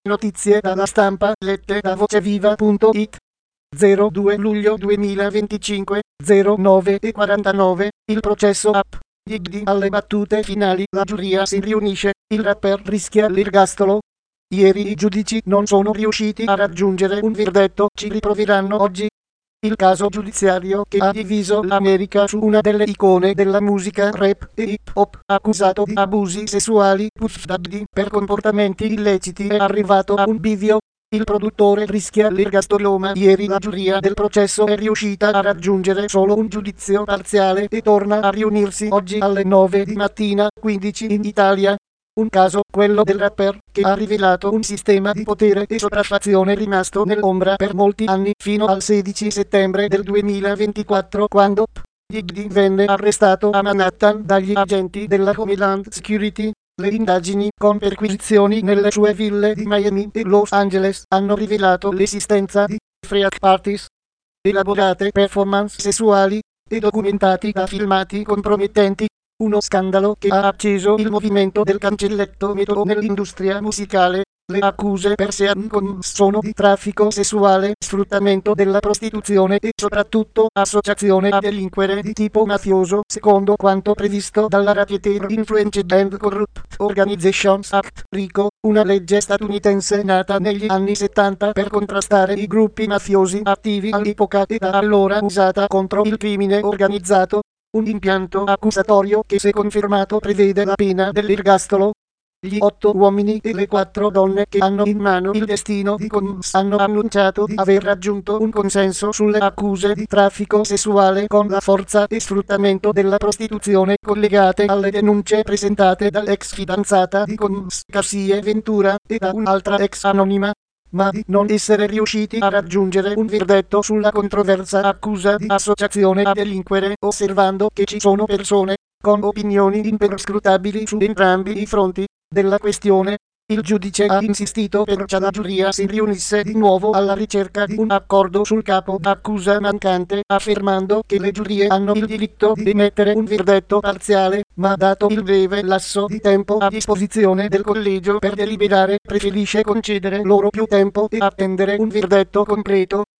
Notizie dalla stampa lette da voceviva.it. 02 luglio 2025, 09:49, il processo app. Gigli alle battute finali, la giuria si riunisce, il rapper rischia l'ergastolo. Ieri i giudici non sono riusciti a raggiungere un verdetto, ci riproveranno oggi. Il caso giudiziario che ha diviso l'America su una delle icone della musica rap e hip hop, accusato di abusi sessuali, Puff Daddy, per comportamenti illeciti, è arrivato a un bivio. Il produttore rischia l'ergastolo, ma ieri la giuria del processo è riuscita a raggiungere solo un giudizio parziale e torna a riunirsi oggi alle 9 di mattina, 15 in Italia. Un caso, quello del rapper, che ha rivelato un sistema di potere e sopraffazione rimasto nell'ombra per molti anni, fino al 16 settembre del 2024, quando P. Diddy venne arrestato a Manhattan dagli agenti della Homeland Security. Le indagini, con perquisizioni nelle sue ville di Miami e Los Angeles, hanno rivelato l'esistenza di freak parties, elaborate performance sessuali, e documentati da filmati compromettenti. Uno scandalo che ha acceso il movimento del cancelletto metodo nell'industria musicale. Le accuse per Sean sono di traffico sessuale, sfruttamento della prostituzione e soprattutto associazione a delinquere di tipo mafioso, secondo quanto previsto dalla Racketeer Influenced and Corrupt Organizations Act, RICO, una legge statunitense nata negli anni 70 per contrastare i gruppi mafiosi attivi all'epoca e da allora usata contro il crimine organizzato. Un impianto accusatorio che, se confermato, prevede la pena dell'ergastolo. Gli 8 uomini e le 4 donne che hanno in mano il destino di Combs hanno annunciato di aver raggiunto un consenso sulle accuse di traffico sessuale con la forza e sfruttamento della prostituzione collegate alle denunce presentate dall'ex fidanzata di Combs, Cassie Ventura, e da un'altra ex anonima, ma di non essere riusciti a raggiungere un verdetto sulla controversa accusa di associazione a delinquere, osservando che ci sono persone con opinioni imperscrutabili su entrambi i fronti della questione. Il giudice ha insistito perché la giuria si riunisse di nuovo alla ricerca di un accordo sul capo d'accusa mancante, affermando che le giurie hanno il diritto di emettere un verdetto parziale, ma dato il breve lasso di tempo a disposizione del collegio per deliberare, preferisce concedere loro più tempo e attendere un verdetto completo.